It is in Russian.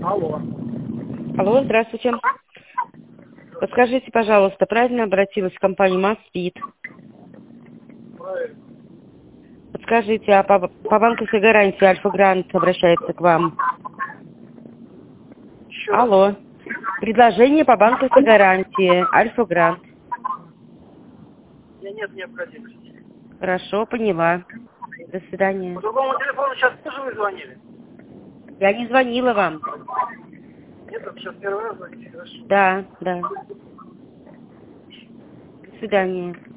Алло. Алло, здравствуйте. Подскажите, пожалуйста, правильно обратилась в компанию Москвит? Правильно. Подскажите, а по банковской гарантии Альфа-Грант обращается к вам? Еще раз. Алло. Предложение по банковской гарантии Альфа-Грант. У меня нет необходимости. Хорошо, поняла. До свидания. По другому телефону сейчас тоже вы звонили? Я не звонила вам. Нет, вот сейчас первый раз звоните, хорошо. Да. До свидания.